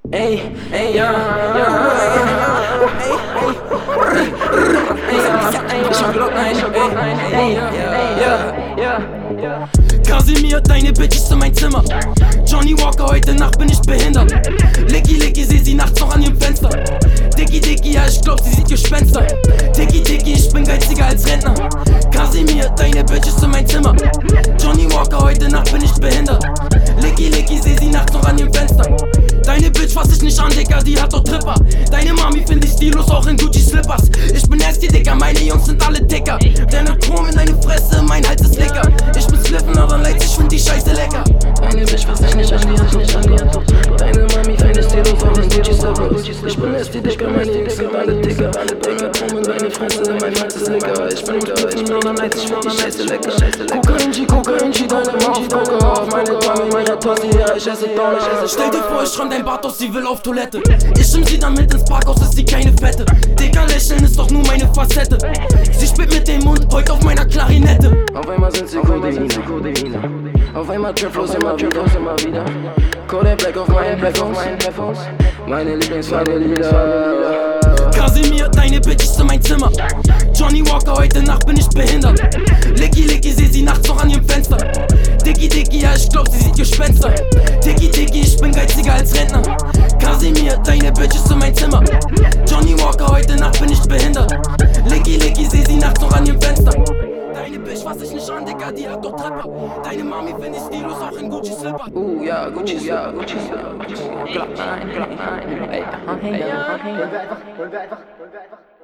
Ey, ey, ja, ich hab Glock, ja. Kasimir, deine Bitch ist in mein Zimmer. Johnny Walker, heute Nacht bin ich behindert. Licky, Licky, seh sie nachts noch an ihrem Fenster. Dicky, Dicky, ja, ich glaub, sie sieht Gespenster. Dicky, Dicky, ich bin geiziger als Rentner. Kasimir, deine Bitch ist in mein Zimmer. Johnny Walker, heute Nacht bin ich behindert. Licky, Licky, seh sie nachts noch an ihrem Fenster. Deine Bitch fass ich nicht an, Digga, die hat doch Tripper. Deine Mami find ich stilos, auch in Gucci Slippers. Ich bin erst die Digga, meine Jungs sind alle dicker. Deine Chrom in deine Fresse, mein Hals ist lecker. Ich bin slippen, aber leid, ich find die Scheiße lecker. Deine Bitch fass ich nicht an, die hat doch Tripper. Deine Mami find ich stilos, auch in Gucci Slippers. Ich bin erst die Digga, meine Jungs sind alle dicker. Deine Chrom in deine Fresse, mein Hals ist lecker. Ich bin slippen, aber leid, ich find die Scheiße lecker. Kokain, deine Mouth, Coca auf meine Dame, meine Tossi, ja, ich esse Donner. Stell dir vor, ich schramm dein Bart aus, sie will auf Toilette. Ich schimm sie dann mit ins Parkhaus, ist sie keine Fette. Digga, lächeln ist doch nur meine Facette. Sie spielt mit dem Mund, heult auf meiner Klarinette. Auf einmal sind sie Codeine. Auf einmal Trapflows immer wieder. Kodak Black auf meinen Headphones. Meine Lieblingsfarbe Lieder. Kasimir, deine Bitch ist in mein Zimmer. Johnny Walker, heute Nacht bin ich behindert. Licky, Licky, seh sie nachts noch an ihrem Fenster. Dicky, Dicky, ja, ich glaub, sie sieht Gespenster. Dicky, Dicky, ich bin geiziger als Rentner. Kasimir, deine Bitch ist in mein Zimmer. Johnny Walker, heute Nacht bin ich behindert. Licky, Licky, seh sie nachts noch an ihrem Fenster. Deine Bitch fass ich nicht an, Digga, die hat doch Tripper. Deine Mami find ich stilos, auch in Gucci Slipper. Ja, Gucci Slipper. Glock 9. Ey, Wollen wir einfach